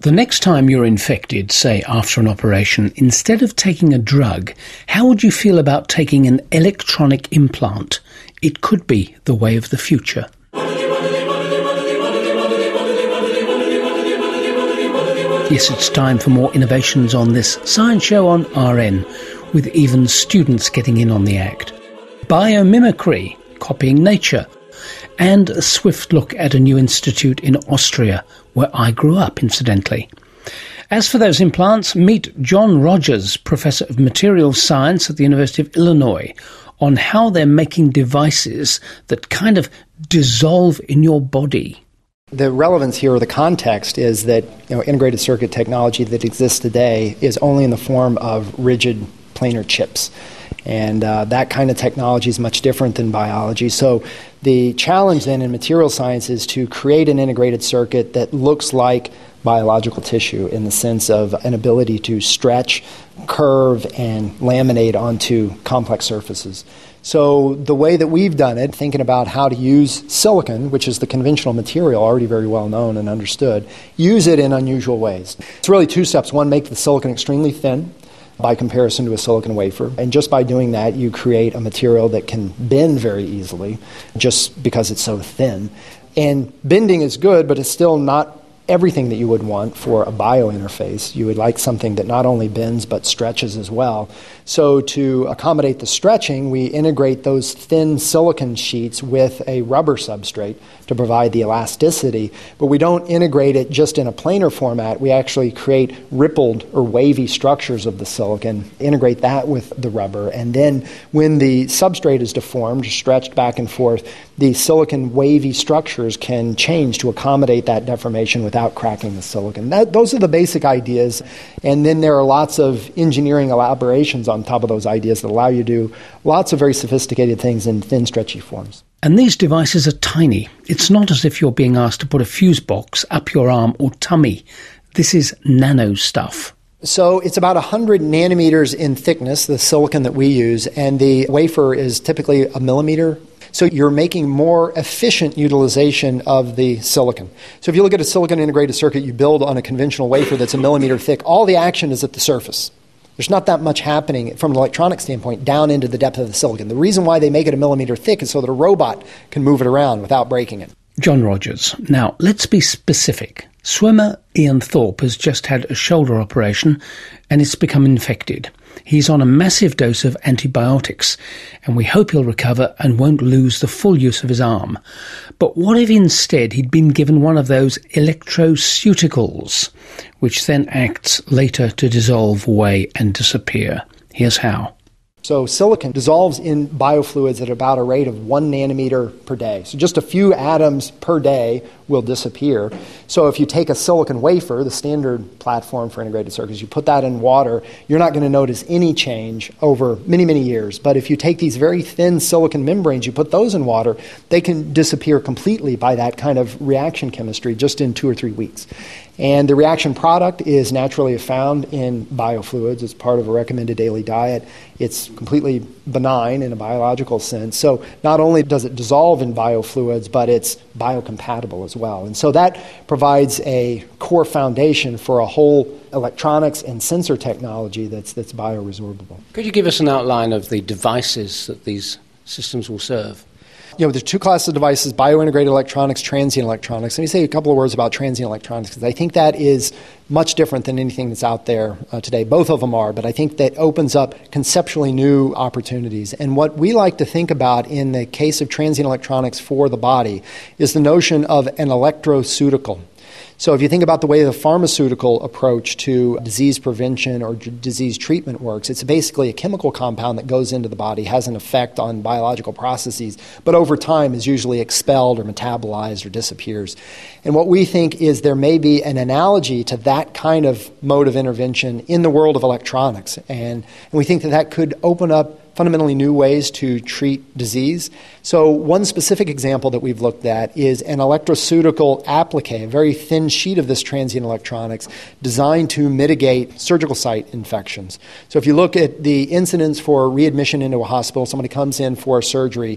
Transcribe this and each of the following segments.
The next time you're infected, say after an operation, instead of taking a drug, how would you feel about taking an electronic implant? It could be the way of the future. Yes, it's time for more innovations on this science show on RN, with even students getting in on the act. Biomimicry, copying nature, and a swift look at a new institute in Austria, where I grew up, incidentally. As for those implants, meet John Rogers, Professor of Materials Science at the University of Illinois, on how they're making devices that kind of dissolve in your body. The relevance here, or the context, is that integrated circuit technology that exists today is only in the form of rigid planar chips. And that kind of technology is much different than biology. So the challenge then in material science is to create an integrated circuit that looks like biological tissue in the sense of an ability to stretch, curve, and laminate onto complex surfaces. So the way that we've done it, thinking about how to use silicon, which is the conventional material already very well known and understood, use it in unusual ways. It's really two steps. One, make the silicon extremely thin by comparison to a silicon wafer. And just by doing that, you create a material that can bend very easily just because it's so thin. And bending is good, but it's still not everything that you would want for a biointerface. You would like something that not only bends but stretches as well. So to accommodate the stretching, we integrate those thin silicon sheets with a rubber substrate to provide the elasticity. But we don't integrate it just in a planar format. We actually create rippled or wavy structures of the silicon, integrate that with the rubber, and then when the substrate is deformed, stretched back and forth, the silicon wavy structures can change to accommodate that deformation without cracking the silicon. Those are the basic ideas, and then there are lots of engineering elaborations on top of those ideas that allow you to do lots of very sophisticated things in thin, stretchy forms. And these devices are tiny. It's not as if you're being asked to put a fuse box up your arm or tummy. This is nano stuff. So it's about 100 nanometers in thickness, the silicon that we use, and the wafer is typically a millimeter. So you're making more efficient utilization of the silicon. So if you look at a silicon integrated circuit you build on a conventional wafer that's a millimeter thick, all the action is at the surface. There's not that much happening from an electronic standpoint down into the depth of the silicon. The reason why they make it a millimeter thick is so that a robot can move it around without breaking it. John Rogers. Now, let's be specific. Swimmer Ian Thorpe has just had a shoulder operation and it's become infected. He's on a massive dose of antibiotics, and we hope he'll recover and won't lose the full use of his arm. But what if instead he'd been given one of those electroceuticals, which then acts later to dissolve away and disappear? Here's how. So silicon dissolves in biofluids at about a rate of 1 nanometer per day. So just a few atoms per day will disappear. So if you take a silicon wafer, the standard platform for integrated circuits, you put that in water, you're not going to notice any change over many, many years. But if you take these very thin silicon membranes, you put those in water, they can disappear completely by that kind of reaction chemistry just in 2 or 3 weeks. And the reaction product is naturally found in biofluids. It's part of a recommended daily diet. It's completely benign in a biological sense. So not only does it dissolve in biofluids, but it's biocompatible as well. And so that provides a core foundation for a whole electronics and sensor technology that's bioresorbable. Could you give us an outline of the devices that these systems will serve? There's two classes of devices, biointegrated electronics, transient electronics. Let me say a couple of words about transient electronics, because I think that is much different than anything that's out there today. Both of them are, but I think that opens up conceptually new opportunities. And what we like to think about in the case of transient electronics for the body is the notion of an electroceutical. So if you think about the way the pharmaceutical approach to disease prevention or disease treatment works, it's basically a chemical compound that goes into the body, has an effect on biological processes, but over time is usually expelled or metabolized or disappears. And what we think is there may be an analogy to that kind of mode of intervention in the world of electronics. And we think that could open up fundamentally new ways to treat disease. So one specific example that we've looked at is an electroceutical applique, a very thin sheet of this transient electronics designed to mitigate surgical site infections. So if you look at the incidence for readmission into a hospital, somebody comes in for a surgery,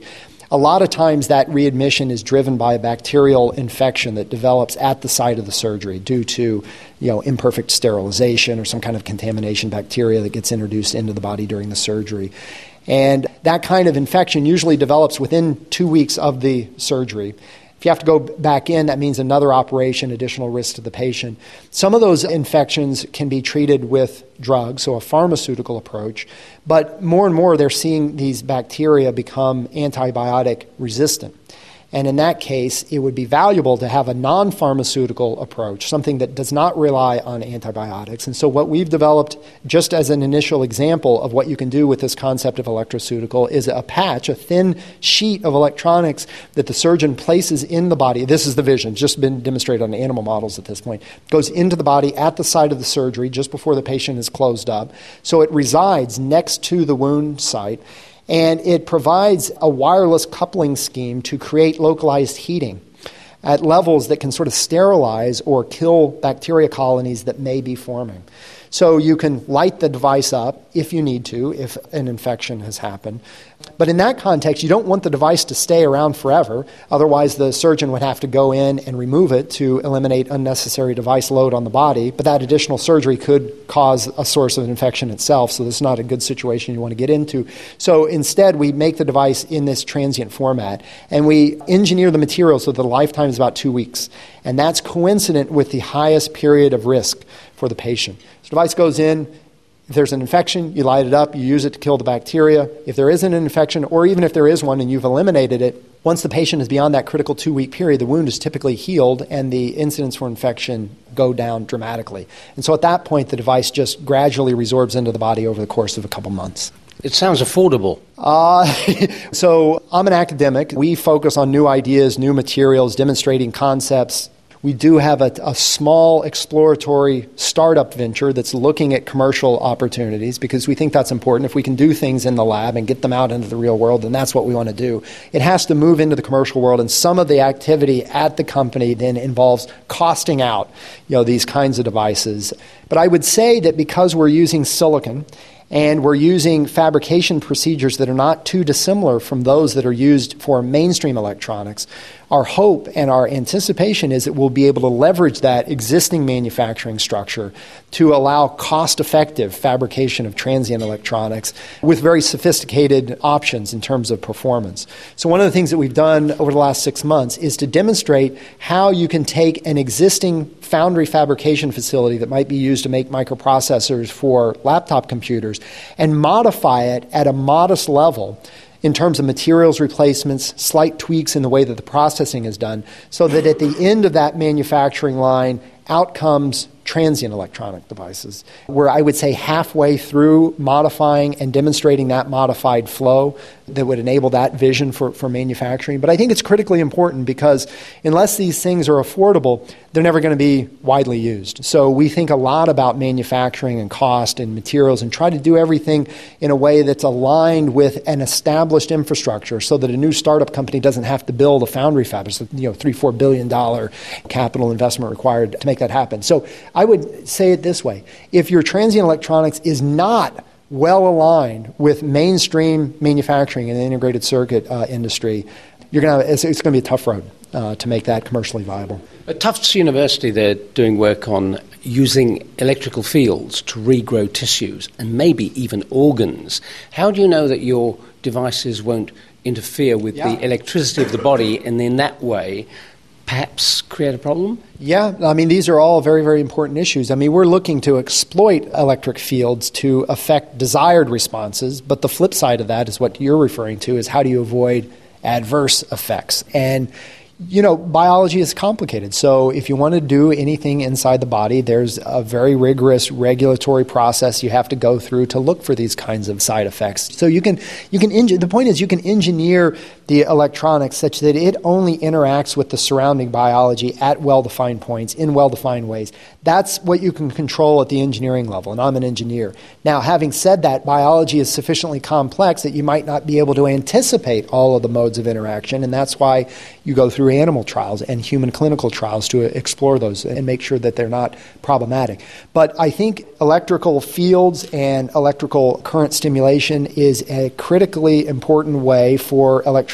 a lot of times that readmission is driven by a bacterial infection that develops at the site of the surgery due to imperfect sterilization or some kind of contamination bacteria that gets introduced into the body during the surgery. And that kind of infection usually develops within 2 weeks of the surgery. If you have to go back in, that means another operation, additional risk to the patient. Some of those infections can be treated with drugs, so a pharmaceutical approach, but more and more they're seeing these bacteria become antibiotic resistant. And in that case, it would be valuable to have a non-pharmaceutical approach, something that does not rely on antibiotics. And so what we've developed, just as an initial example of what you can do with this concept of electroceutical, is a patch, a thin sheet of electronics that the surgeon places in the body. This is the vision, just been demonstrated on animal models at this point. Goes into the body at the site of the surgery, just before the patient is closed up. So it resides next to the wound site. And it provides a wireless coupling scheme to create localized heating at levels that can sort of sterilize or kill bacteria colonies that may be forming. So you can light the device up if you need to, if an infection has happened. But in that context, you don't want the device to stay around forever. Otherwise, the surgeon would have to go in and remove it to eliminate unnecessary device load on the body. But that additional surgery could cause a source of infection itself, so this is not a good situation you want to get into. So instead, we make the device in this transient format, and we engineer the material so that the lifetime is about 2 weeks. And that's coincident with the highest period of risk for the patient. So the device goes in. If there's an infection, you light it up, you use it to kill the bacteria. If there isn't an infection, or even if there is one and you've eliminated it, once the patient is beyond that critical 2-week period, the wound is typically healed and the incidence for infection go down dramatically. And so at that point, the device just gradually resorbs into the body over the course of a couple months. It sounds affordable. So I'm an academic. We focus on new ideas, new materials, demonstrating concepts. We do have a small exploratory startup venture that's looking at commercial opportunities because we think that's important. If we can do things in the lab and get them out into the real world, then that's what we want to do. It has to move into the commercial world, and some of the activity at the company then involves costing out, these kinds of devices. But I would say that because we're using silicon and we're using fabrication procedures that are not too dissimilar from those that are used for mainstream electronics, our hope and our anticipation is that we'll be able to leverage that existing manufacturing structure to allow cost-effective fabrication of transient electronics with very sophisticated options in terms of performance. So one of the things that we've done over the last 6 months is to demonstrate how you can take an existing foundry fabrication facility that might be used to make microprocessors for laptop computers and modify it at a modest level in terms of materials replacements, slight tweaks in the way that the processing is done, so that at the end of that manufacturing line, out comes transient electronic devices. We're, I would say, halfway through modifying and demonstrating that modified flow that would enable that vision for manufacturing. But I think it's critically important because unless these things are affordable, they're never going to be widely used. So we think a lot about manufacturing and cost and materials and try to do everything in a way that's aligned with an established infrastructure so that a new startup company doesn't have to build a foundry fab. It's $3-4 billion capital investment required to make that happen. So I would say it this way. If your transient electronics is not well aligned with mainstream manufacturing in the integrated circuit industry, it's going to be a tough road to make that commercially viable. At Tufts University, they're doing work on using electrical fields to regrow tissues and maybe even organs. How do you know that your devices won't interfere with the electricity of the body and in that way perhaps create a problem? Yeah, these are all very, very important issues. We're looking to exploit electric fields to affect desired responses, but the flip side of that is what you're referring to, is how do you avoid adverse effects? And biology is complicated. So if you want to do anything inside the body, there's a very rigorous regulatory process you have to go through to look for these kinds of side effects. So the point is you can engineer the electronics such that it only interacts with the surrounding biology at well-defined points in well-defined ways. That's what you can control at the engineering level, and I'm an engineer. Now, having said that, biology is sufficiently complex that you might not be able to anticipate all of the modes of interaction, and that's why you go through animal trials and human clinical trials to explore those and make sure that they're not problematic. But I think electrical fields and electrical current stimulation is a critically important way for electronics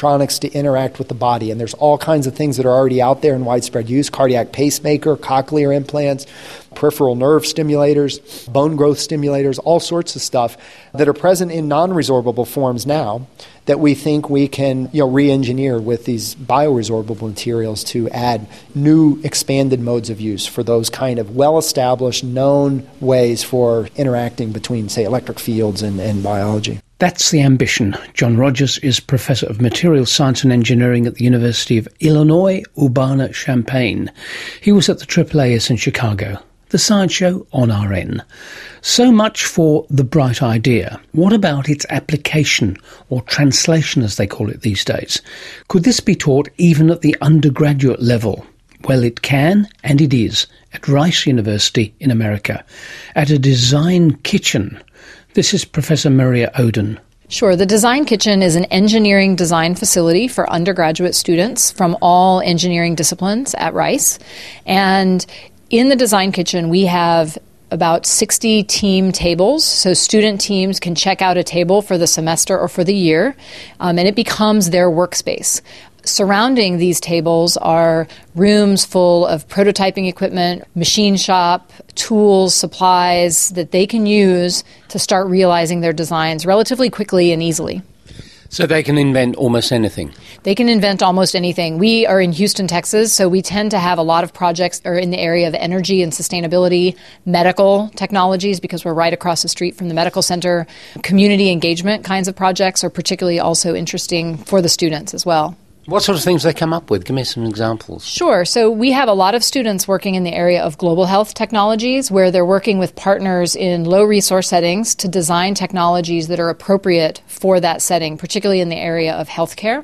electronics to interact with the body. And there's all kinds of things that are already out there in widespread use: cardiac pacemaker, cochlear implants, peripheral nerve stimulators, bone growth stimulators, all sorts of stuff that are present in non-resorbable forms now that we think we can re-engineer with these bioresorbable materials to add new expanded modes of use for those kind of well-established, known ways for interacting between, say, electric fields and biology. That's the ambition. John Rogers is Professor of Materials Science and Engineering at the University of Illinois, Urbana-Champaign. He was at the AAAS in Chicago. The Science Show on RN. So much for the bright idea. What about its application, or translation as they call it these days? Could this be taught even at the undergraduate level? Well, it can, and it is, at Rice University in America, at a design kitchen. This is Professor Maria Oden. Sure. The Design Kitchen is an engineering design facility for undergraduate students from all engineering disciplines at Rice. And in the Design Kitchen, we have about 60 team tables, so student teams can check out a table for the semester or for the year, and it becomes their workspace. Surrounding these tables are rooms full of prototyping equipment, machine shop, tools, supplies that they can use to start realizing their designs relatively quickly and easily. So they can invent almost anything? They can invent almost anything. We are in Houston, Texas, so we tend to have a lot of projects that are in the area of energy and sustainability, medical technologies, because we're right across the street from the medical center. Community engagement kinds of projects are particularly also interesting for the students as well. What sort of things do they come up with? Give me some examples. Sure. So we have a lot of students working in the area of global health technologies, where they're working with partners in low resource settings to design technologies that are appropriate for that setting, particularly in the area of healthcare.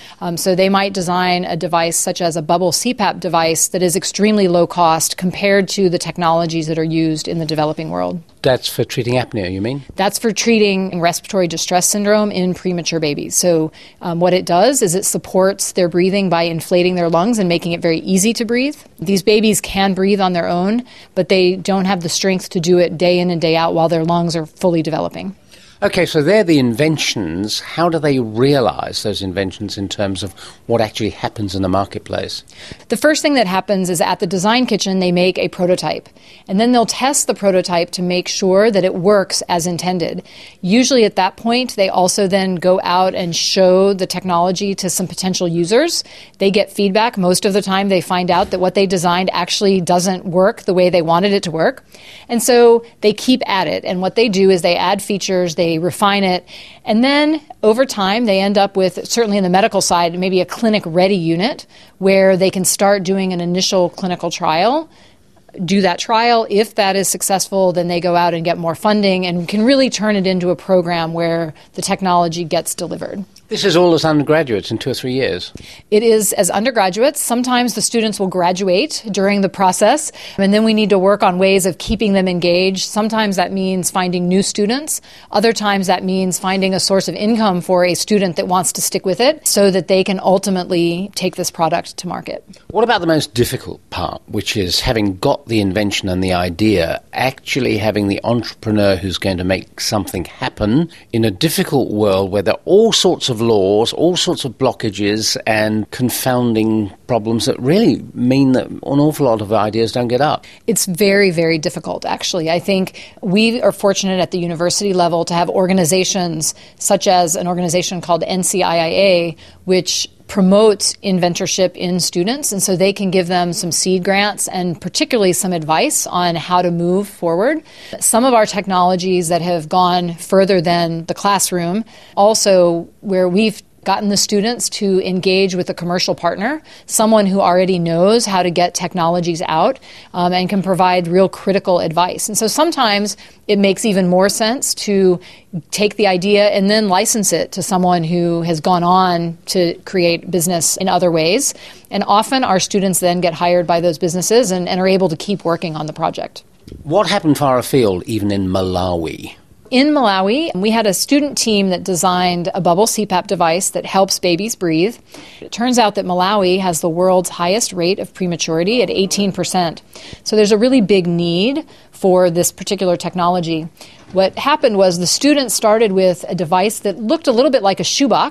So they might design a device such as a bubble CPAP device that is extremely low cost compared to the technologies that are used in the developing world. That's for treating apnea, you mean? That's for treating respiratory distress syndrome in premature babies. So what it does is it supports their breathing by inflating their lungs and making it very easy to breathe. These babies can breathe on their own, but they don't have the strength to do it day in and day out while their lungs are fully developing. Okay, so they're the inventions. How do they realize those inventions in terms of what actually happens in the marketplace? The first thing that happens is at the Design Kitchen, they make a prototype. And then they'll test the prototype to make sure that it works as intended. Usually at that point, they also then go out and show the technology to some potential users. They get feedback. Most of the time, they find out that what they designed actually doesn't work the way they wanted it to work. And so they keep at it. And what they do is they add features, they refine it, and then over time they end up with, certainly in the medical side, maybe a clinic-ready unit where they can start doing an initial clinical trial. Do that trial. If that is successful, then they go out and get more funding and can really turn it into a program where the technology gets delivered. This is all as undergraduates in 2 or 3 years? It is as undergraduates. Sometimes the students will graduate during the process, and then we need to work on ways of keeping them engaged. Sometimes that means finding new students. Other times that means finding a source of income for a student that wants to stick with it so that they can ultimately take this product to market. What about the most difficult part, which is having got the invention and the idea, actually having the entrepreneur who's going to make something happen in a difficult world where there are all sorts of laws, all sorts of blockages and confounding problems that really mean that an awful lot of ideas don't get up? It's very, very difficult, actually. I think we are fortunate at the university level to have organizations such as an organization called NCIIA, which promotes inventorship in students, and so they can give them some seed grants and particularly some advice on how to move forward. Some of our technologies that have gone further than the classroom, also where we've gotten the students to engage with a commercial partner, someone who already knows how to get technologies out and can provide real critical advice. And so sometimes it makes even more sense to take the idea and then license it to someone who has gone on to create business in other ways. And often our students then get hired by those businesses and are able to keep working on the project. What happened far afield, even in Malawi? In Malawi, we had a student team that designed a bubble CPAP device that helps babies breathe. It turns out that Malawi has the world's highest rate of prematurity at 18%. So there's a really big need for this particular technology. What happened was the students started with a device that looked a little bit like a shoebox.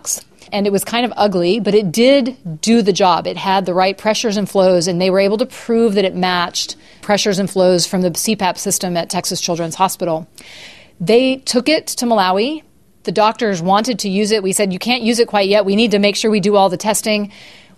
And it was kind of ugly, but it did do the job. It had the right pressures and flows, and they were able to prove that it matched pressures and flows from the CPAP system at Texas Children's Hospital. They took it to Malawi. The doctors wanted to use it. We said, you can't use it quite yet. We need to make sure we do all the testing.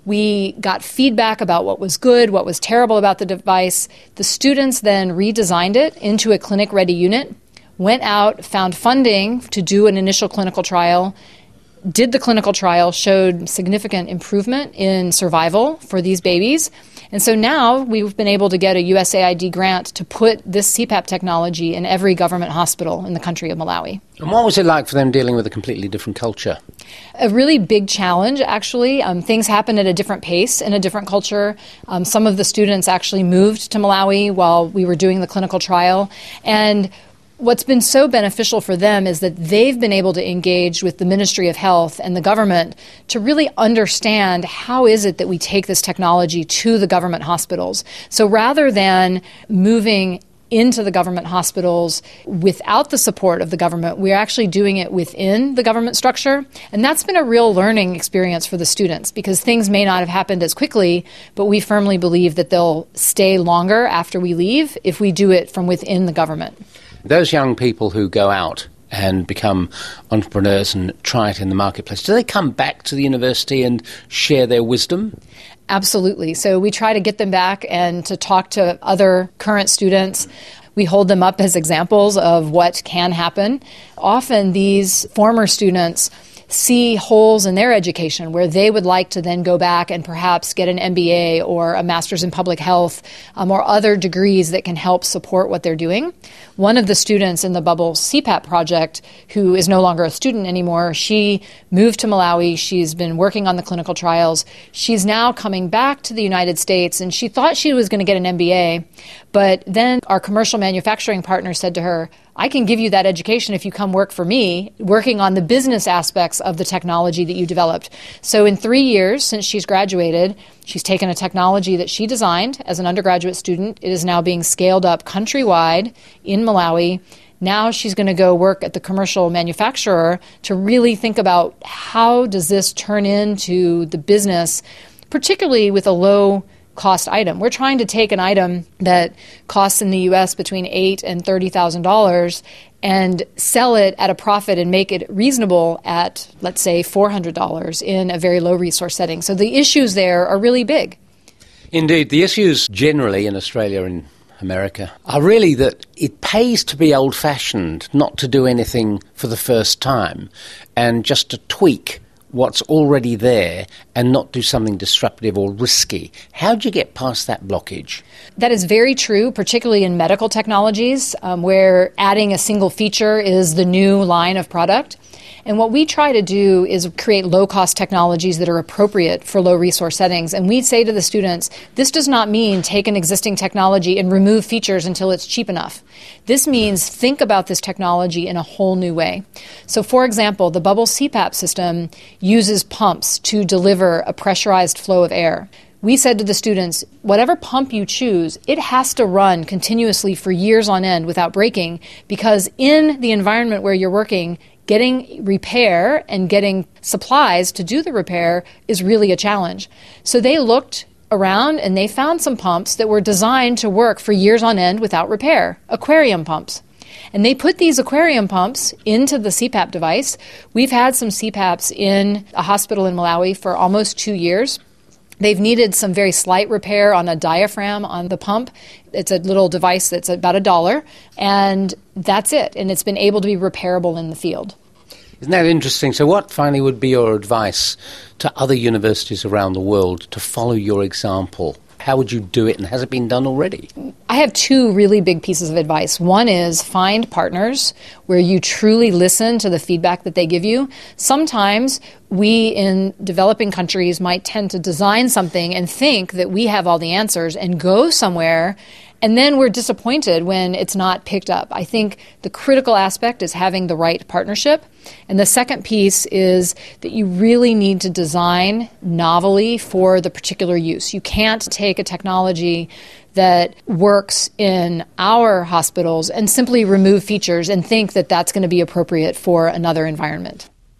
We got feedback about what was good, what was terrible about the device. The students then redesigned it into a clinic-ready unit, went out, found funding to do an initial clinical trial, did the clinical trial, showed significant improvement in survival for these babies. And so now we've been able to get a USAID grant to put this CPAP technology in every government hospital in the country of Malawi. And what was it like for them dealing with a completely different culture? A really big challenge, actually. Things happen at a different pace in a different culture. Some of the students actually moved to Malawi while we were doing the clinical trial. And what's been so beneficial for them is that they've been able to engage with the Ministry of Health and the government to really understand how is it that we take this technology to the government hospitals. So rather than moving into the government hospitals without the support of the government, we're actually doing it within the government structure. And that's been a real learning experience for the students because things may not have happened as quickly, but we firmly believe that they'll stay longer after we leave if we do it from within the government. Those young people who go out and become entrepreneurs and try it in the marketplace, do they come back to the university and share their wisdom? Absolutely. So we try to get them back and to talk to other current students. We hold them up as examples of what can happen. Often these former students see holes in their education where they would like to then go back and perhaps get an MBA or a master's in public health or other degrees that can help support what they're doing. One of the students in the Bubble CPAP project, who is no longer a student anymore, she moved to Malawi. She's been working on the clinical trials. She's now coming back to the United States, and she thought she was going to get an MBA. But then our commercial manufacturing partner said to her, I can give you that education if you come work for me, working on the business aspects of the technology that you developed. So in 3 years since she's graduated, she's taken a technology that she designed as an undergraduate student. It is now being scaled up countrywide in Malawi. Now she's going to go work at the commercial manufacturer to really think about how does this turn into the business, particularly with a low cost item. We're trying to take an item that costs in the U.S. between $8,000 and $30,000 and sell it at a profit and make it reasonable at, let's say, $400 in a very low resource setting. So the issues there are really big. Indeed, the issues generally in Australia and America are really that it pays to be old-fashioned, not to do anything for the first time, and just to tweak what's already there and not do something disruptive or risky. How do you get past that blockage? That is very true, particularly in medical technologies, where adding a single feature is the new line of product. And what we try to do is create low-cost technologies that are appropriate for low-resource settings. And we say to the students, this does not mean take an existing technology and remove features until it's cheap enough. This means think about this technology in a whole new way. So, for example, the Bubble CPAP system uses pumps to deliver a pressurized flow of air. We said to the students, whatever pump you choose, it has to run continuously for years on end without breaking, because in the environment where you're working, getting repair and getting supplies to do the repair is really a challenge. So they looked around and they found some pumps that were designed to work for years on end without repair, aquarium pumps. And they put these aquarium pumps into the CPAP device. We've had some CPAPs in a hospital in Malawi for almost 2 years. They've needed some very slight repair on a diaphragm on the pump. It's a little device that's about $1, and that's it. And it's been able to be repairable in the field. Isn't that interesting? So what finally would be your advice to other universities around the world to follow your example? How would you do it, and has it been done already? I have 2 really big pieces of advice. One is find partners where you truly listen to the feedback that they give you. Sometimes we in developing countries might tend to design something and think that we have all the answers and go somewhere, and then we're disappointed when it's not picked up. I think the critical aspect is having the right partnership. And the second piece is that you really need to design novelly for the particular use. You can't take a technology that works in our hospitals and simply remove features and think that that's going to be appropriate for another environment.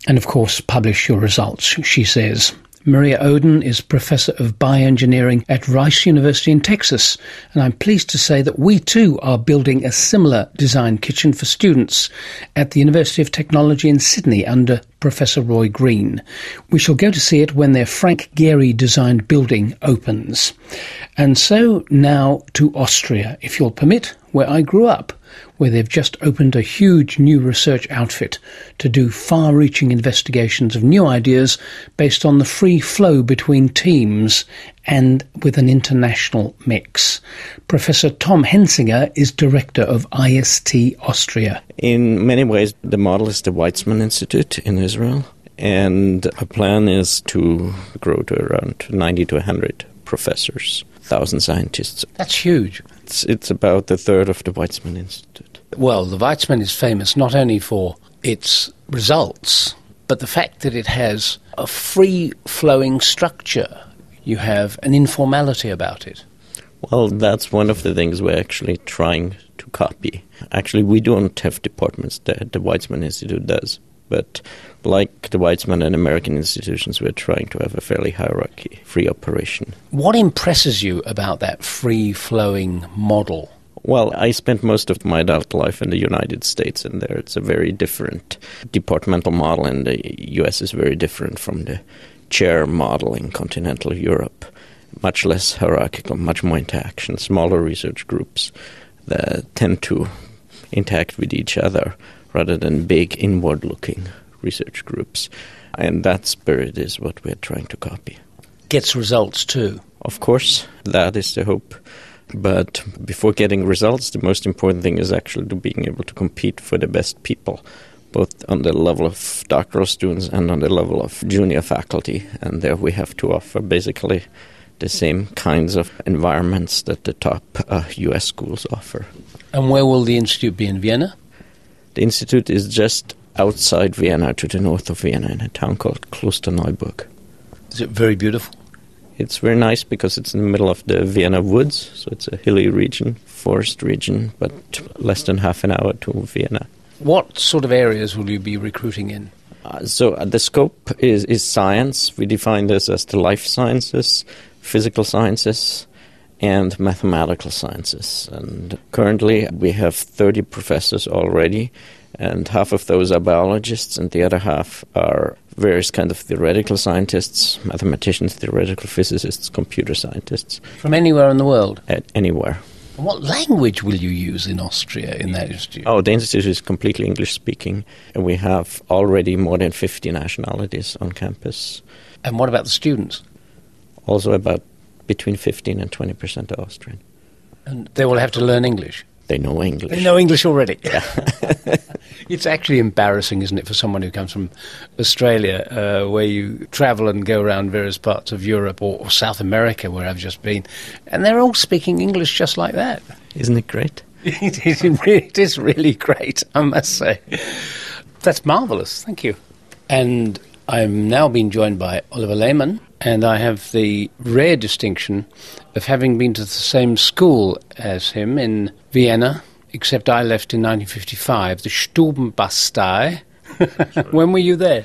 And of course, publish your results, she says. Maria Oden is Professor of Bioengineering at Rice University in Texas, and I'm pleased to say that we too are building a similar design kitchen for students at the University of Technology in Sydney under Professor Roy Green. We shall go to see it when their Frank Gehry designed building opens. And so now to Austria, if you'll permit, where I grew up, where they've just opened a huge new research outfit to do far-reaching investigations of new ideas based on the free flow between teams and with an international mix. Professor Tom Hensinger is director of IST Austria. In many ways, the model is the Weizmann Institute in Israel, and our plan is to grow to around 90 to 100 professors, 1,000 scientists. That's huge. It's about a third of the Weizmann Institute. Well, the Weizmann is famous not only for its results, but the fact that it has a free-flowing structure. You have an informality about it. Well, that's one of the things we're actually trying to copy. Actually, we don't have departments that the Weizmann Institute does. But like the Weizmann and American institutions, we're trying to have a fairly hierarchy-free operation. What impresses you about that free-flowing model? Well, I spent most of my adult life in the United States, and there it's a very different departmental model, and the US is very different from the chair model in continental Europe. Much less hierarchical, much more interaction, smaller research groups that tend to interact with each other rather than big inward-looking research groups. And that spirit is what we're trying to copy. Gets results too. Of course, that is the hope. But before getting results, the most important thing is actually to being able to compete for the best people, both on the level of doctoral students and on the level of junior faculty. And there we have to offer basically the same kinds of environments that the top US schools offer. And where will the institute be, in Vienna? The institute is just outside Vienna, to the north of Vienna, in a town called Klosterneuburg. Is it very beautiful? It's very nice because it's in the middle of the Vienna woods, so it's a hilly region, forest region, but less than half an hour to Vienna. What sort of areas will you be recruiting in? So the scope is science. We define this as the life sciences, physical sciences, and mathematical sciences. And currently we have 30 professors already, and half of those are biologists, and the other half are various kind of theoretical scientists, mathematicians, theoretical physicists, computer scientists. From anywhere in the world? Anywhere. And what language will you use in Austria in that institute? Oh, the institute is completely English-speaking, and we have already more than 50 nationalities on campus. And what about the students? Also about between 15 and 20% are Austrian. And they will have to learn English? They know English. They know English already? Yeah. It's actually embarrassing, isn't it, for someone who comes from Australia, where you travel and go around various parts of Europe or South America, where I've just been, and they're all speaking English just like that. Isn't it great? It is really great, I must say. That's marvellous, thank you. And I'm now being joined by Oliver Lehmann, and I have the rare distinction of having been to the same school as him in Vienna, except I left in 1955, the Stubenbastei. When were you there?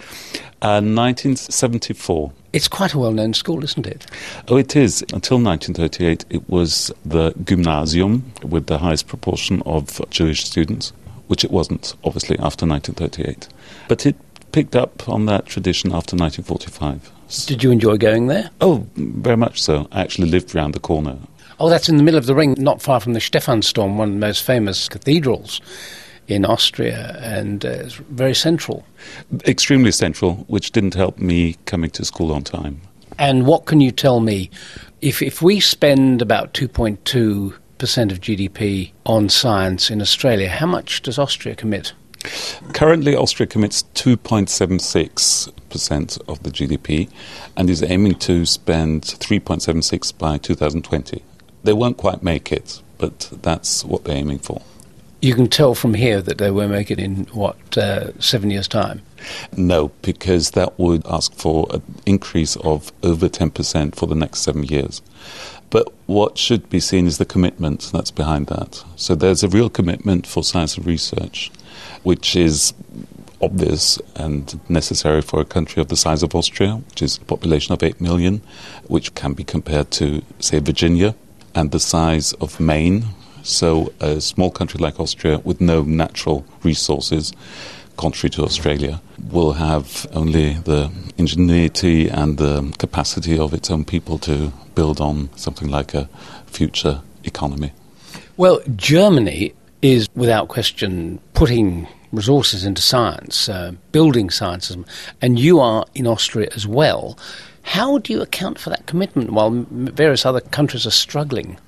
1974. It's quite a well-known school, isn't it? Oh, it is. Until 1938, it was the gymnasium with the highest proportion of Jewish students, which it wasn't, obviously, after 1938. But it picked up on that tradition after 1945. Did you enjoy going there? Oh, very much so. I actually lived round the corner. Oh, that's in the middle of the ring, not far from the Stephansdom, one of the most famous cathedrals in Austria, and it's very central. Extremely central, which didn't help me coming to school on time. And what can you tell me? If we spend about 2.2% of GDP on science in Australia, how much does Austria commit? Currently, Austria commits 2.76% of the GDP and is aiming to spend 3.76% by 2020. They won't quite make it, but that's what they're aiming for. You can tell from here that they won't make it in, 7 years' time? No, because that would ask for an increase of over 10% for the next 7 years. But what should be seen is the commitment that's behind that. So there's a real commitment for science and research, which is obvious and necessary for a country of the size of Austria, which is a population of 8 million, which can be compared to, say, Virginia, and the size of Maine. So a small country like Austria with no natural resources, contrary to Australia, will have only the ingenuity and the capacity of its own people to build on something like a future economy. Well, Germany is, without question, putting resources into science, building science, and you are in Austria as well. How do you account for that commitment while various other countries are struggling?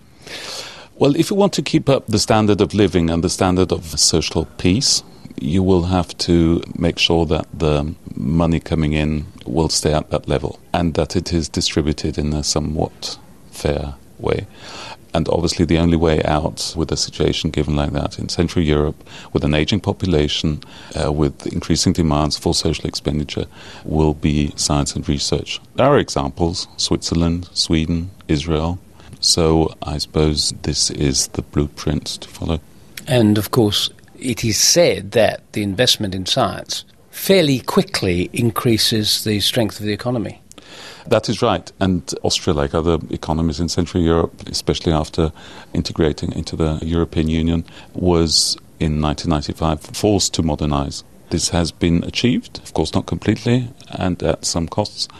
Well, if you want to keep up the standard of living and the standard of social peace, you will have to make sure that the money coming in will stay at that level and that it is distributed in a somewhat fair way. And obviously the only way out with a situation given like that in Central Europe, with an aging population, with increasing demands for social expenditure, will be science and research. There are examples: Switzerland, Sweden, Israel. So I suppose this is the blueprint to follow. And of course, it is said that the investment in science fairly quickly increases the strength of the economy. That is right. And Austria, like other economies in Central Europe, especially after integrating into the European Union, was in 1995 forced to modernize. This has been achieved, of course not completely, and at some costs,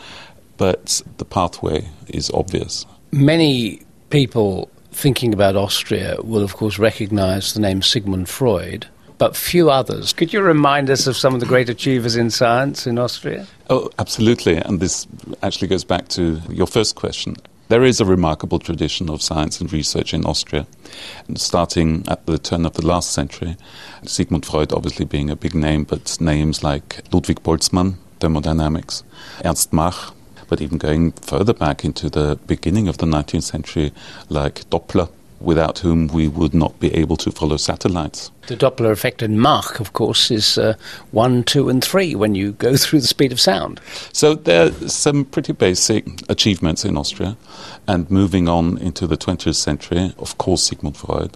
but the pathway is obvious. Many people thinking about Austria will, of course, recognise the name Sigmund Freud, but few others. Could you remind us of some of the great achievers in science in Austria? Oh, absolutely. And this actually goes back to your first question. There is a remarkable tradition of science and research in Austria, starting at the turn of the last century. Sigmund Freud obviously being a big name, but names like Ludwig Boltzmann, thermodynamics, Ernst Mach, but even going further back into the beginning of the 19th century, like Doppler, without whom we would not be able to follow satellites. The Doppler effect in Mach, of course, is 1, 2 and 3 when you go through the speed of sound. So there are some pretty basic achievements in Austria. And moving on into the 20th century, of course, Sigmund Freud,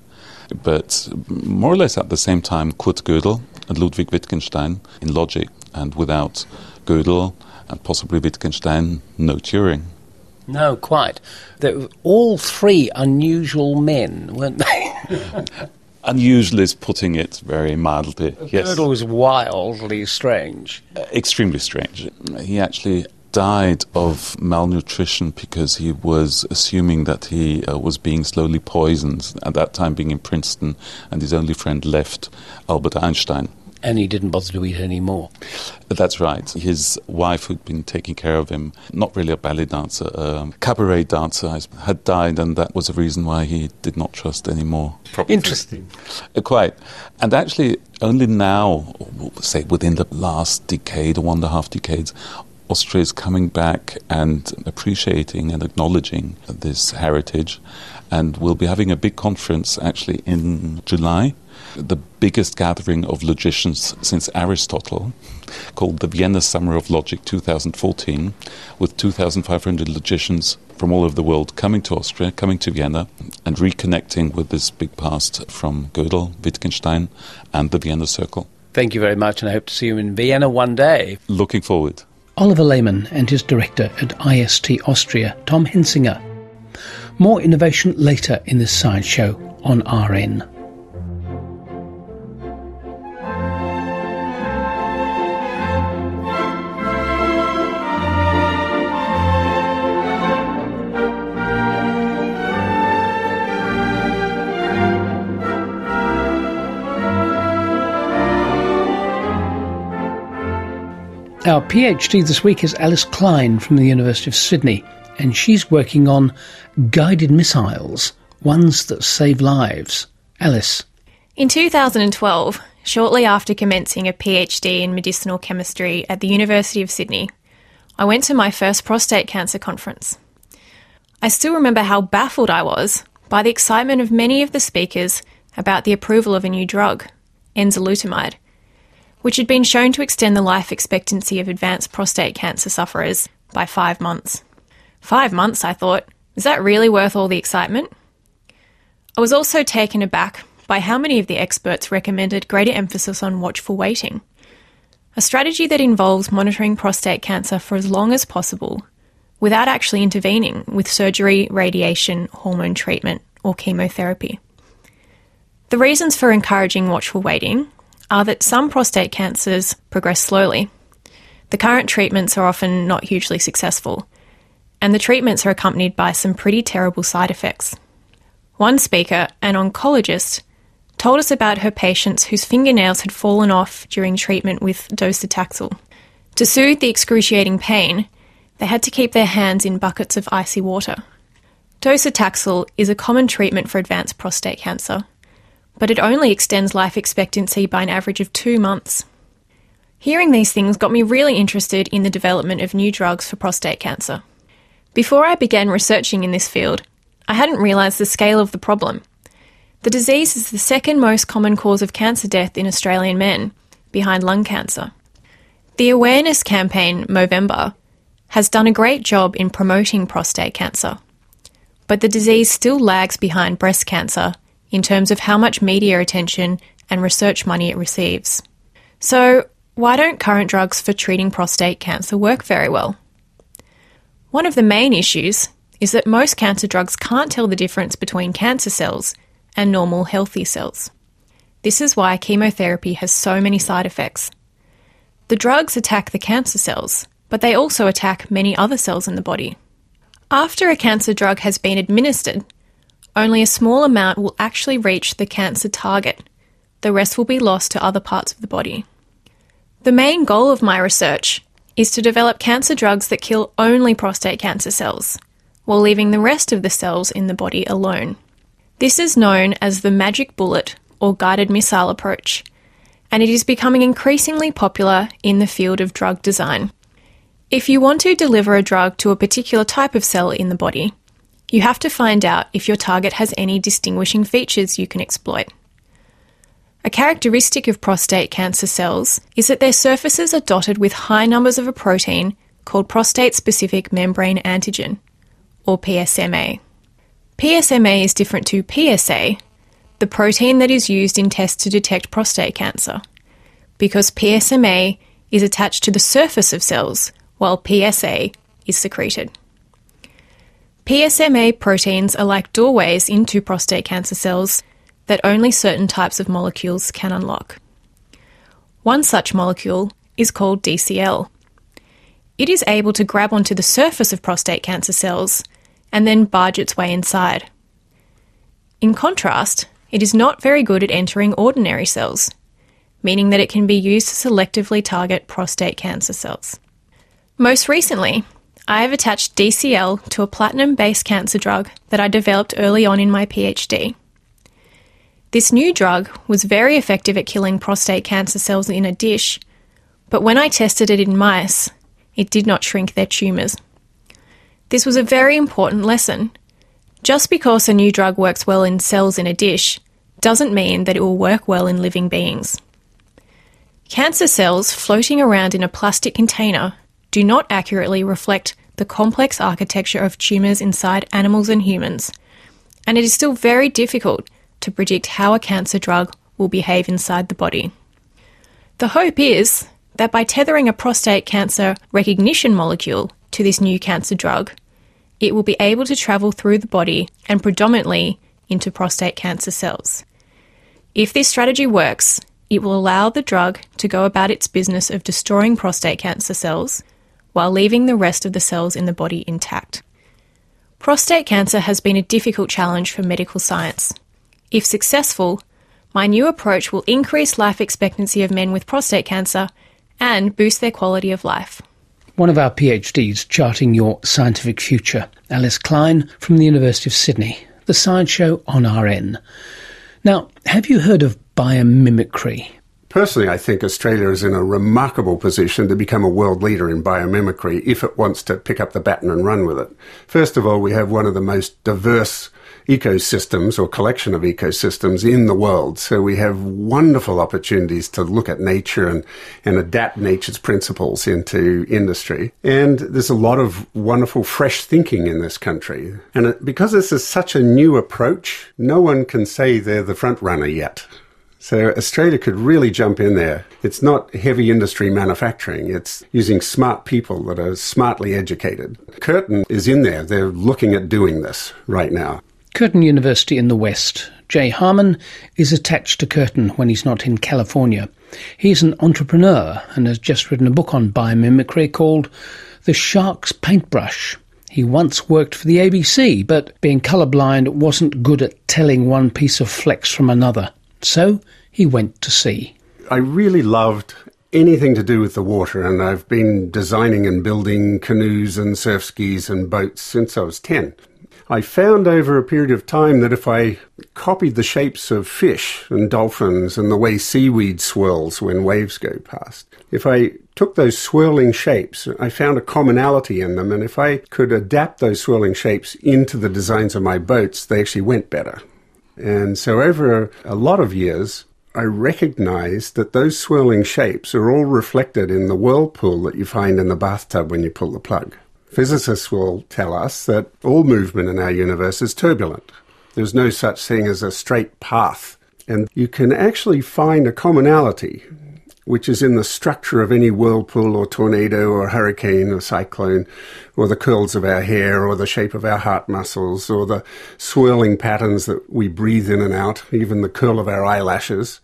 but more or less at the same time, Kurt Gödel and Ludwig Wittgenstein in logic. And without Gödel and possibly Wittgenstein, no Turing. No, quite. They were all three unusual men, weren't they? Unusual is putting it very mildly. Yes. Gödel was wildly strange. Extremely strange. He actually died of malnutrition because he was assuming that he was being slowly poisoned, at that time being in Princeton, and his only friend left, Albert Einstein. And he didn't bother to eat any more. That's right. His wife, who'd been taking care of him, not really a ballet dancer, a cabaret dancer, had died, and that was the reason why he did not trust anymore. Interesting. Quite. And actually, only now, say within the last decade or 1.5 decades, Austria is coming back and appreciating and acknowledging this heritage. And we'll be having a big conference, actually, in July, the biggest gathering of logicians since Aristotle, called the Vienna Summer of Logic 2014, with 2,500 logicians from all over the world coming to Austria, coming to Vienna, and reconnecting with this big past from Gödel, Wittgenstein, and the Vienna Circle. Thank you very much, and I hope to see you in Vienna one day. Looking forward. Oliver Lehmann and his director at IST Austria, Tom Hensinger. More innovation later in this science show on RN. Our PhD this week is Alice Klein from the University of Sydney, and she's working on guided missiles, ones that save lives. Alice. In 2012, shortly after commencing a PhD in medicinal chemistry at the University of Sydney, I went to my first prostate cancer conference. I still remember how baffled I was by the excitement of many of the speakers about the approval of a new drug, enzalutamide, which had been shown to extend the life expectancy of advanced prostate cancer sufferers by 5 months. 5 months, I thought. Is that really worth all the excitement? I was also taken aback by how many of the experts recommended greater emphasis on watchful waiting. a strategy that involves monitoring prostate cancer for as long as possible without actually intervening with surgery, radiation, hormone treatment, or chemotherapy. The reasons for encouraging watchful waiting are that some prostate cancers progress slowly. The current treatments are often not hugely successful, and the treatments are accompanied by some pretty terrible side effects. One speaker, an oncologist, told us about her patients whose fingernails had fallen off during treatment with docetaxel. To soothe the excruciating pain, they had to keep their hands in buckets of icy water. Docetaxel is a common treatment for advanced prostate cancer, but it only extends life expectancy by an average of 2 months. Hearing these things got me really interested in the development of new drugs for prostate cancer. Before I began researching in this field, I hadn't realised the scale of the problem. The disease is the second most common cause of cancer death in Australian men, behind lung cancer. The awareness campaign, Movember, has done a great job in promoting prostate cancer, but the disease still lags behind breast cancer in terms of how much media attention and research money it receives. So, why don't current drugs for treating prostate cancer work very well? One of the main issues is that most cancer drugs can't tell the difference between cancer cells and normal healthy cells. This is why chemotherapy has so many side effects. The drugs attack the cancer cells, but they also attack many other cells in the body. After a cancer drug has been administered, only a small amount will actually reach the cancer target. The rest will be lost to other parts of the body. The main goal of my research is to develop cancer drugs that kill only prostate cancer cells, while leaving the rest of the cells in the body alone. This is known as the magic bullet or guided missile approach, and it is becoming increasingly popular in the field of drug design. If you want to deliver a drug to a particular type of cell in the body, you have to find out if your target has any distinguishing features you can exploit. A characteristic of prostate cancer cells is that their surfaces are dotted with high numbers of a protein called prostate-specific membrane antigen, or PSMA. PSMA is different to PSA, the protein that is used in tests to detect prostate cancer, because PSMA is attached to the surface of cells, while PSA is secreted. PSMA proteins are like doorways into prostate cancer cells that only certain types of molecules can unlock. One such molecule is called DCL. It is able to grab onto the surface of prostate cancer cells and then barge its way inside. In contrast, it is not very good at entering ordinary cells, meaning that it can be used to selectively target prostate cancer cells. Most recently, I have attached DCL to a platinum-based cancer drug that I developed early on in my PhD. This new drug was very effective at killing prostate cancer cells in a dish, but when I tested it in mice, it did not shrink their tumours. This was a very important lesson. Just because a new drug works well in cells in a dish doesn't mean that it will work well in living beings. Cancer cells floating around in a plastic container do not accurately reflect the complex architecture of tumours inside animals and humans, and it is still very difficult to predict how a cancer drug will behave inside the body. The hope is that by tethering a prostate cancer recognition molecule to this new cancer drug, it will be able to travel through the body and predominantly into prostate cancer cells. If this strategy works, it will allow the drug to go about its business of destroying prostate cancer cells while leaving the rest of the cells in the body intact. Prostate cancer has been a difficult challenge for medical science. If successful, my new approach will increase life expectancy of men with prostate cancer and boost their quality of life. One of our PhDs charting your scientific future, Alice Klein from the University of Sydney, the Science Show on RN. Now, have you heard of biomimicry? Personally, I think Australia is in a remarkable position to become a world leader in biomimicry if it wants to pick up the baton and run with it. First of all, we have one of the most diverse ecosystems or collection of ecosystems in the world. So we have wonderful opportunities to look at nature and adapt nature's principles into industry. And there's a lot of wonderful fresh thinking in this country. And because this is such a new approach, no one can say they're the front runner yet. So Australia could really jump in there. It's not heavy industry manufacturing. It's using smart people that are smartly educated. Curtin is in there. They're looking at doing this right now. Curtin University in the West. Jay Harman is attached to Curtin when he's not in California. He's an entrepreneur and has just written a book on biomimicry called The Shark's Paintbrush. He once worked for the ABC, but being colourblind wasn't good at telling one piece of flex from another. So he went to sea. I really loved anything to do with the water, and I've been designing and building canoes and surf skis and boats since I was 10. I found over a period of time that if I copied the shapes of fish and dolphins and the way seaweed swirls when waves go past, if I took those swirling shapes, I found a commonality in them, and if I could adapt those swirling shapes into the designs of my boats, they actually went better. And so over a lot of years, I recognized that those swirling shapes are all reflected in the whirlpool that you find in the bathtub when you pull the plug. Physicists will tell us that all movement in our universe is turbulent. There's no such thing as a straight path. And you can actually find a commonality, which is in the structure of any whirlpool or tornado or hurricane or cyclone, or the curls of our hair or the shape of our heart muscles or the swirling patterns that we breathe in and out, even the curl of our eyelashes.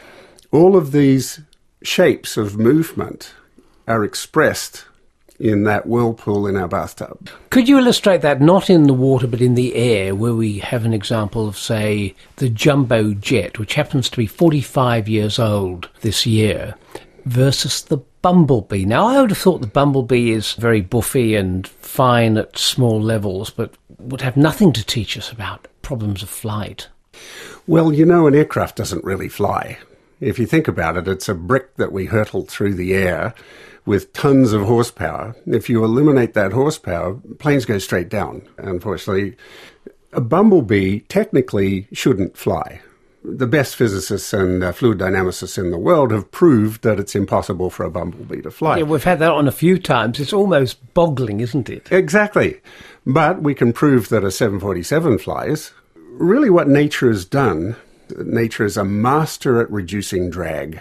All of these shapes of movement are expressed in that whirlpool in our bathtub. Could you illustrate that not in the water but in the air, where we have an example of, say, the Jumbo Jet, which happens to be 45 years old this year, versus the Bumblebee? Now, I would have thought the Bumblebee is very buffy and fine at small levels, but would have nothing to teach us about problems of flight. Well, you know, an aircraft doesn't really fly. If you think about it, it's a brick that we hurtle through the air with tons of horsepower. If you eliminate that horsepower, planes go straight down, unfortunately. A bumblebee technically shouldn't fly. The best physicists and fluid dynamicists in the world have proved that it's impossible for a bumblebee to fly. Yeah, we've had that on a few times. It's almost boggling, isn't it? Exactly. But we can prove that a 747 flies. Really what nature has done, nature is a master at reducing drag.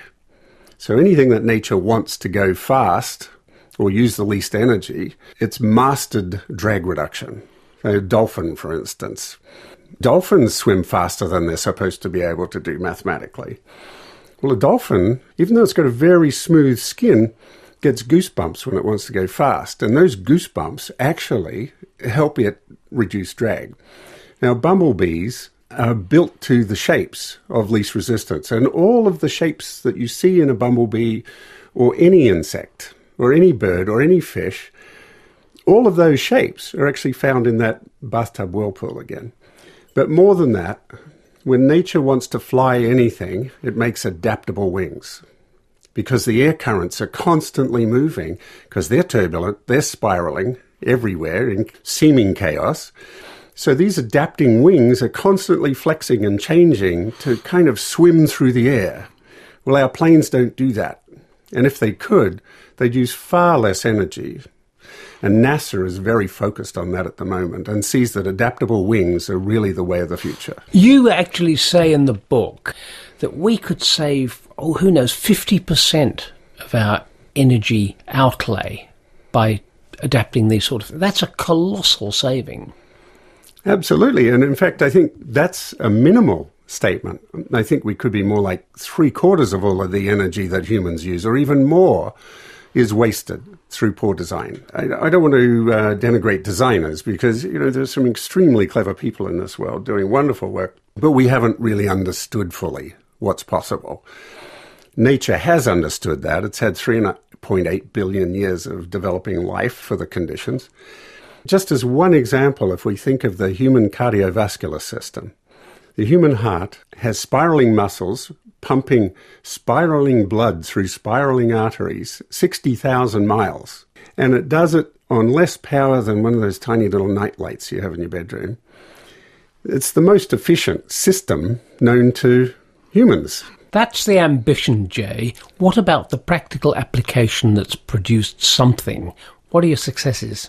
So anything that nature wants to go fast or use the least energy, it's mastered drag reduction. A dolphin, for instance. Dolphins swim faster than they're supposed to be able to do mathematically. Well, a dolphin, even though it's got a very smooth skin, gets goosebumps when it wants to go fast. And those goosebumps actually help it reduce drag. Now, bumblebees are built to the shapes of least resistance. And all of the shapes that you see in a bumblebee or any insect or any bird or any fish, all of those shapes are actually found in that bathtub whirlpool again. But more than that, when nature wants to fly anything, it makes adaptable wings. Because the air currents are constantly moving, because they're turbulent, they're spiraling everywhere in seeming chaos. So these adapting wings are constantly flexing and changing to kind of swim through the air. Well, our planes don't do that. And if they could, they'd use far less energy. And NASA is very focused on that at the moment and sees that adaptable wings are really the way of the future. You actually say in the book that we could save, 50% of our energy outlay by adapting these sort of... That's a colossal saving. Absolutely. And in fact, I think that's a minimal statement. I think we could be more like 3/4 of all of the energy that humans use, or even more, is wasted through poor design. I don't want to denigrate designers because, there's some extremely clever people in this world doing wonderful work, but we haven't really understood fully what's possible. Nature has understood that. It's had 3.8 billion years of developing life for the conditions. Just as one example, if we think of the human cardiovascular system, the human heart has spiraling muscles pumping spiraling blood through spiraling arteries 60,000 miles. And it does it on less power than one of those tiny little night lights you have in your bedroom. It's the most efficient system known to humans. That's the ambition, Jay. What about the practical application that's produced something? What are your successes?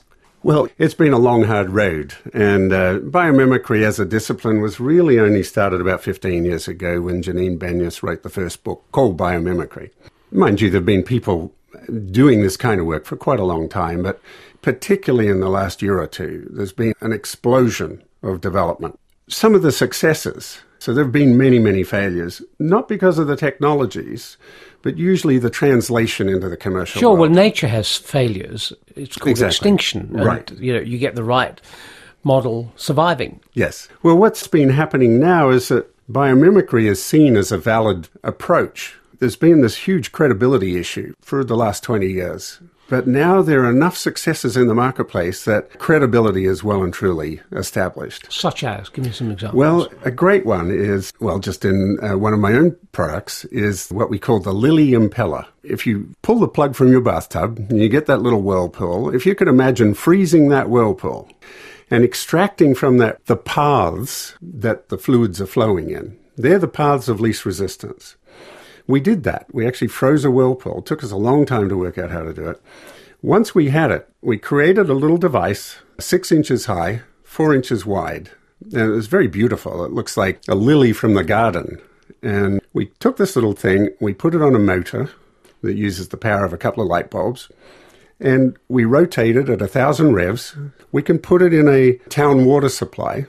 Well, it's been a long, hard road, and biomimicry as a discipline was really only started about 15 years ago when Janine Benyus wrote the first book called Biomimicry. Mind you, there have been people doing this kind of work for quite a long time, but particularly in the last year or two, there's been an explosion of development. Some of the successes, so there have been many, many failures, not because of the technologies, but usually the translation into the commercial world. Well, nature has failures. It's called extinction. Right. You get the right model surviving. Yes. Well, what's been happening now is that biomimicry is seen as a valid approach. There's been this huge credibility issue for the last 20 years. But now there are enough successes in the marketplace that credibility is well and truly established. Such as? Give me some examples. Well, a great one is, just in one of my own products, is what we call the Lily Impeller. If you pull the plug from your bathtub and you get that little whirlpool, if you could imagine freezing that whirlpool and extracting from that the paths that the fluids are flowing in, they're the paths of least resistance. We did that. We actually froze a whirlpool. It took us a long time to work out how to do it. Once we had it, we created a little device, 6 inches high, 4 inches wide. And it was very beautiful. It looks like a lily from the garden. And we took this little thing, we put it on a motor that uses the power of a couple of light bulbs, and we rotate it at 1,000 revs. We can put it in a town water supply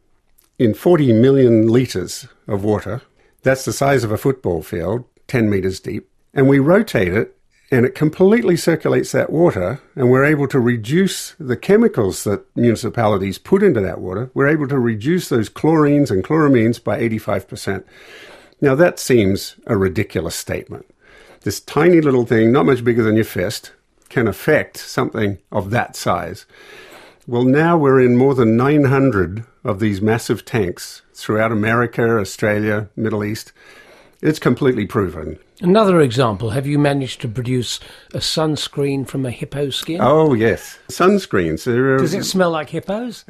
in 40 million litres of water. That's the size of a football field, 10 metres deep. And we rotate it, and it completely circulates that water, and we're able to reduce the chemicals that municipalities put into that water. We're able to reduce those chlorines and chloramines by 85%. Now, that seems a ridiculous statement. This tiny little thing, not much bigger than your fist, can affect something of that size. Well, now we're in more than 900 of these massive tanks throughout America, Australia, Middle East. It's completely proven. Another example, have you managed to produce a sunscreen from a hippo skin? Oh, yes. Sunscreens. Does it smell like hippos?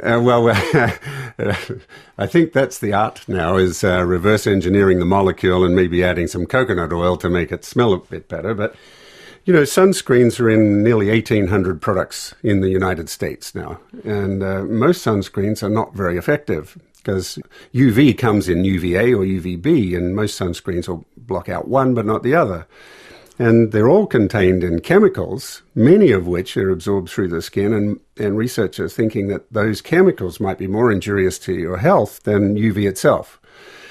I think that's the art now, is reverse engineering the molecule and maybe adding some coconut oil to make it smell a bit better. But, sunscreens are in nearly 1,800 products in the United States now. And most sunscreens are not very effective, because UV comes in UVA or UVB, and most sunscreens will block out one but not the other. And they're all contained in chemicals, many of which are absorbed through the skin, and researchers thinking that those chemicals might be more injurious to your health than UV itself.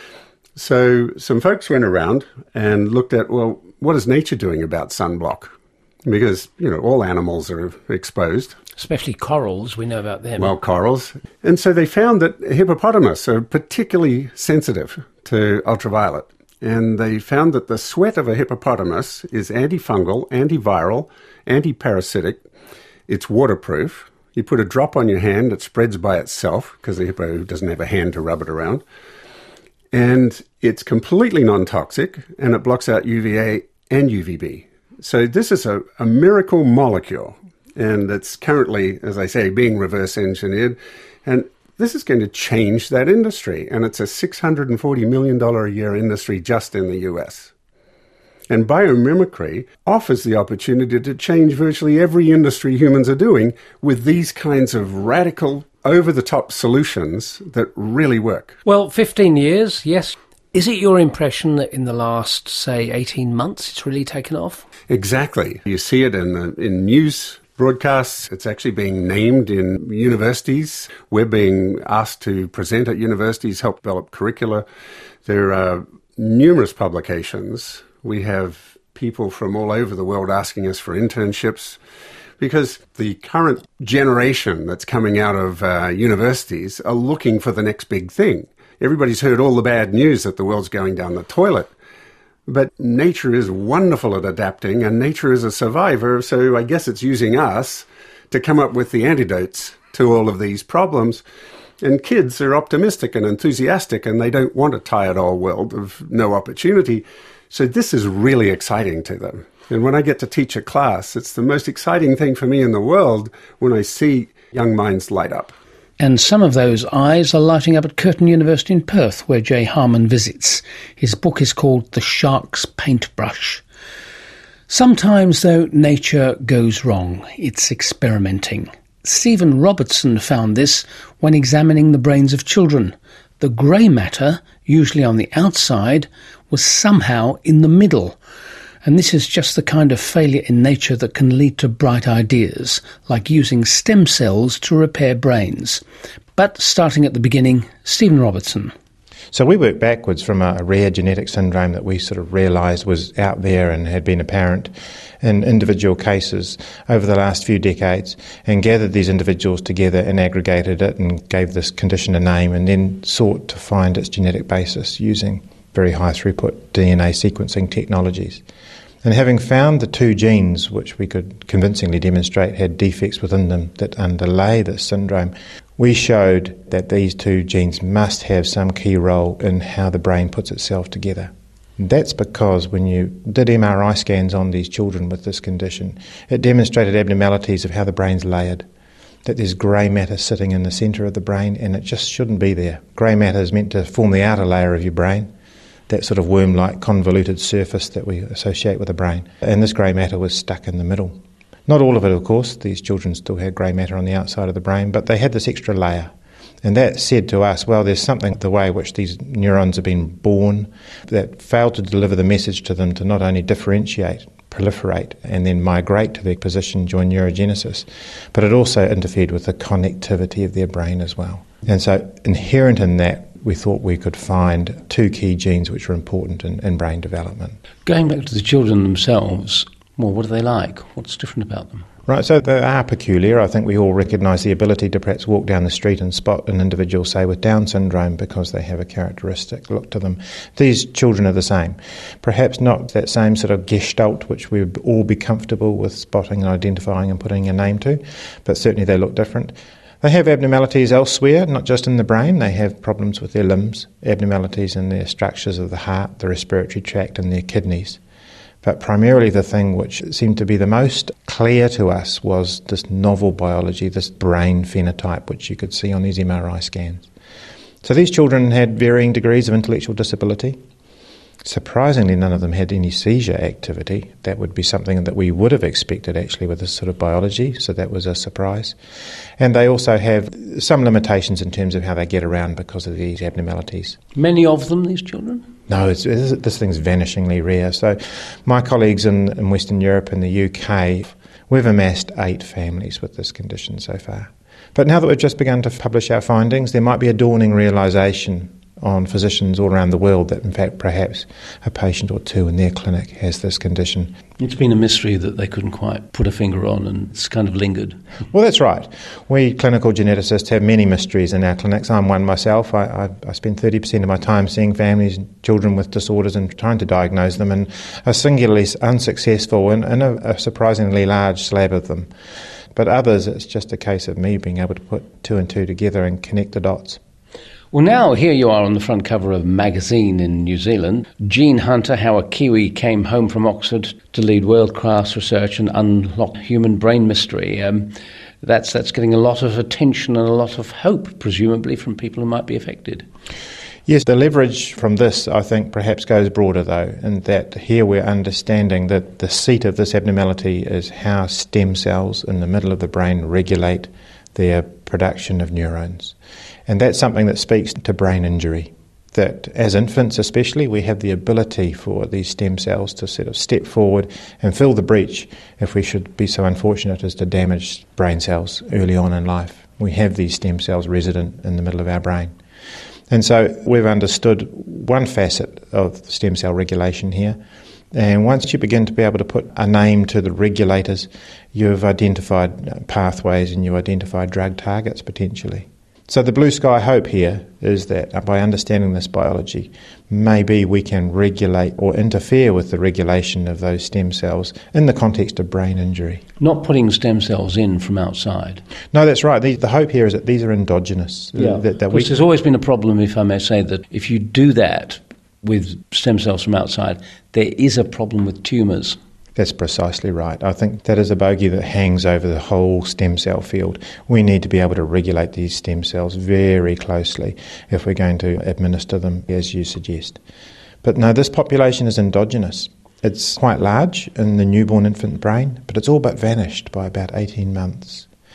So some folks went around and looked at, well, what is nature doing about sunblock? Because, all animals are exposed. Especially corals, we know about them. Well, corals. And so they found that hippopotamus are particularly sensitive to ultraviolet. And they found that the sweat of a hippopotamus is antifungal, antiviral, antiparasitic. It's waterproof. You put a drop on your hand, it spreads by itself, because the hippo doesn't have a hand to rub it around. And it's completely non-toxic, and it blocks out UVA and UVB. So this is a miracle molecule, and it's currently, as I say, being reverse engineered. And this is going to change that industry, and it's a $640 million a year industry just in the US. And biomimicry offers the opportunity to change virtually every industry humans are doing with these kinds of radical, over-the-top solutions that really work. Well, 15 years, yes. Is it your impression that in the last, say, 18 months it's really taken off? Exactly. You see it in news broadcasts. It's actually being named in universities. We're being asked to present at universities, help develop curricula. There are numerous publications. We have people from all over the world asking us for internships, because the current generation that's coming out of universities are looking for the next big thing. Everybody's heard all the bad news that the world's going down the toilet. But nature is wonderful at adapting, and nature is a survivor, so I guess it's using us to come up with the antidotes to all of these problems. And kids are optimistic and enthusiastic, and they don't want a tired-old world of no opportunity. So this is really exciting to them. And when I get to teach a class, it's the most exciting thing for me in the world when I see young minds light up. And some of those eyes are lighting up at Curtin University in Perth, where Jay Harman visits. His book is called The Shark's Paintbrush. Sometimes, though, nature goes wrong. It's experimenting. Stephen Robertson found this when examining the brains of children. The grey matter, usually on the outside, was somehow in the middle. And this is just the kind of failure in nature that can lead to bright ideas, like using stem cells to repair brains. But starting at the beginning, Stephen Robertson. So we worked backwards from a rare genetic syndrome that we sort of realised was out there and had been apparent in individual cases over the last few decades, and gathered these individuals together and aggregated it and gave this condition a name, and then sought to find its genetic basis using very high throughput DNA sequencing technologies. And having found the 2 genes which we could convincingly demonstrate had defects within them that underlay this syndrome, we showed that these 2 genes must have some key role in how the brain puts itself together. That's because when you did MRI scans on these children with this condition, it demonstrated abnormalities of how the brain's layered, that there's grey matter sitting in the centre of the brain, and it just shouldn't be there. Grey matter is meant to form the outer layer of your brain, that sort of worm-like convoluted surface that we associate with the brain. And this grey matter was stuck in the middle. Not all of it, of course. These children still had grey matter on the outside of the brain, but they had this extra layer. And that said to us, well, there's something the way in which these neurons have been born that failed to deliver the message to them to not only differentiate, proliferate, and then migrate to their position during neurogenesis, but it also interfered with the connectivity of their brain as well. And so inherent in that, we thought we could find 2 key genes which were important in brain development. Going back to the children themselves, well, what are they like? What's different about them? Right, so they are peculiar. I think we all recognise the ability to perhaps walk down the street and spot an individual, say, with Down syndrome because they have a characteristic look to them. These children are the same. Perhaps not that same sort of gestalt which we would all be comfortable with spotting and identifying and putting a name to, but certainly they look different. They have abnormalities elsewhere, not just in the brain. They have problems with their limbs, abnormalities in their structures of the heart, the respiratory tract and their kidneys. But primarily the thing which seemed to be the most clear to us was this novel biology, this brain phenotype, which you could see on these MRI scans. So these children had varying degrees of intellectual disability. Surprisingly, none of them had any seizure activity. That would be something that we would have expected actually with this sort of biology, so that was a surprise. And they also have some limitations in terms of how they get around because of these abnormalities. Many of them, these children? No, this thing's vanishingly rare. So my colleagues in Western Europe and the UK, we've amassed 8 families with this condition so far. But now that we've just begun to publish our findings, there might be a dawning realisation on physicians all around the world that in fact perhaps a patient or 2 in their clinic has this condition. It's been a mystery that they couldn't quite put a finger on, and it's kind of lingered. Well, that's right. We clinical geneticists have many mysteries in our clinics. I'm one myself. I spend 30% of my time seeing families and children with disorders and trying to diagnose them, and are singularly unsuccessful in a surprisingly large slab of them. But others, it's just a case of me being able to put 2 and 2 together and connect the dots. Well, now here you are on the front cover of a magazine in New Zealand. Gene Hunter, how a Kiwi came home from Oxford to lead world-class research and unlock human brain mystery. That's getting a lot of attention and a lot of hope, presumably, from people who might be affected. Yes, the leverage from this, I think, perhaps goes broader, though, in that here we're understanding that the seat of this abnormality is how stem cells in the middle of the brain regulate their production of neurons. And that's something that speaks to brain injury, that as infants especially, we have the ability for these stem cells to sort of step forward and fill the breach if we should be so unfortunate as to damage brain cells early on in life. We have these stem cells resident in the middle of our brain. And so we've understood one facet of stem cell regulation here. And once you begin to be able to put a name to the regulators, you've identified pathways and you identify drug targets potentially. So the blue sky hope here is that by understanding this biology, maybe we can regulate or interfere with the regulation of those stem cells in the context of brain injury. Not putting stem cells in from outside. No, that's right. The hope here is that these are endogenous. Yeah. There's always been a problem, if I may say, that if you do that with stem cells from outside, there is a problem with tumours. That's precisely right. I think that is a bogey that hangs over the whole stem cell field. We need to be able to regulate these stem cells very closely if we're going to administer them, as you suggest. But no, this population is endogenous. It's quite large in the newborn infant brain, but it's all but vanished by about 18 months.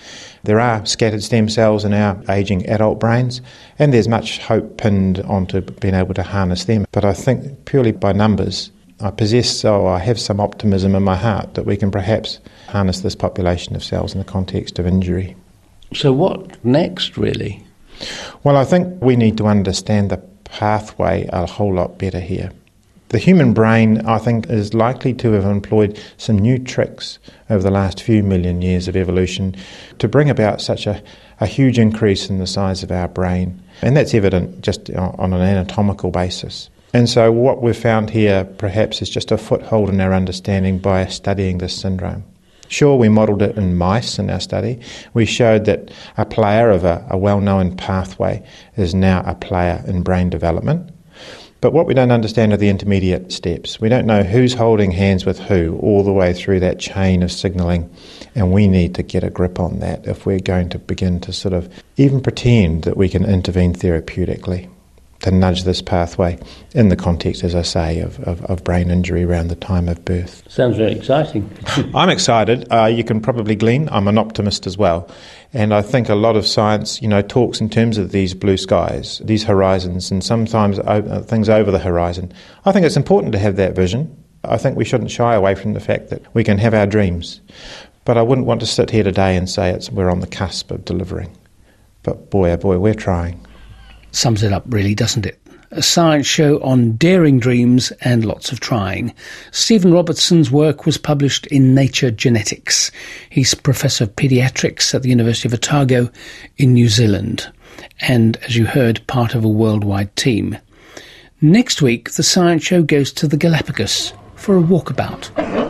There are scattered stem cells in our ageing adult brains, and there's much hope pinned onto being able to harness them. But I think purely by numbers, I have some optimism in my heart that we can perhaps harness this population of cells in the context of injury. So what next, really? Well, I think we need to understand the pathway a whole lot better here. The human brain, I think, is likely to have employed some new tricks over the last few million years of evolution to bring about such a huge increase in the size of our brain. And that's evident just on an anatomical basis. And so what we've found here perhaps is just a foothold in our understanding by studying this syndrome. Sure, we modelled it in mice in our study. We showed that a player of a well-known pathway is now a player in brain development. But what we don't understand are the intermediate steps. We don't know who's holding hands with who all the way through that chain of signalling, and we need to get a grip on that if we're going to begin to sort of even pretend that we can intervene therapeutically to nudge this pathway in the context, as I say, of brain injury around the time of birth. Sounds very exciting. I'm excited. You can probably glean I'm an optimist as well. And I think a lot of science, talks in terms of these blue skies, these horizons, and sometimes things over the horizon. I think it's important to have that vision. I think we shouldn't shy away from the fact that we can have our dreams. But I wouldn't want to sit here today and say we're on the cusp of delivering. But boy, oh boy, we're trying. Sums it up really, doesn't it? A science show on daring dreams and lots of trying. Stephen Robertson's work was published in Nature Genetics. He's Professor of Paediatrics at the University of Otago in New Zealand, and, as you heard, part of a worldwide team. Next week, the science show goes to the Galapagos for a walkabout.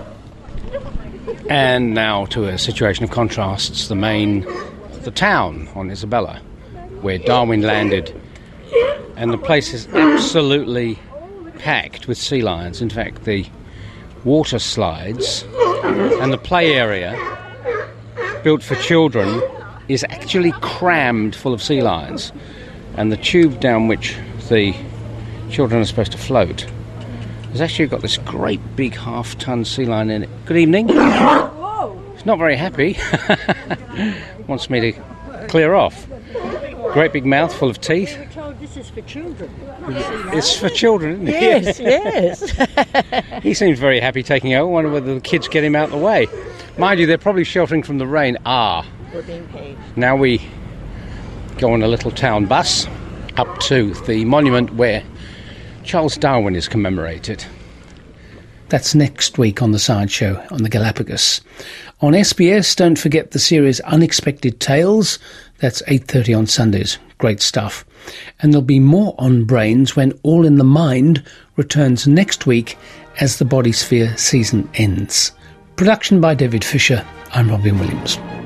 And now to a situation of contrasts, the town on Isabella, where Darwin landed. And the place is absolutely packed with sea lions. In fact, the water slides and the play area built for children is actually crammed full of sea lions. And the tube down which the children are supposed to float has actually got this great big half-ton sea lion in it. Good evening. He's not very happy. Wants me to clear off. Great big mouth full of teeth. We're told this is for children. It's for children, isn't it? Yes. He seems very happy taking over. I wonder whether the kids get him out of the way. Mind you, they're probably sheltering from the rain. We're being paid. Now we go on a little town bus up to the monument where Charles Darwin is commemorated. That's next week on the Science Show on the Galapagos. On SBS, don't forget the series Unexpected Tales. That's 8:30 on Sundays. Great stuff. And there'll be more on brains when All in the Mind returns next week as the Body Sphere season ends. Production by David Fisher. I'm Robin Williams.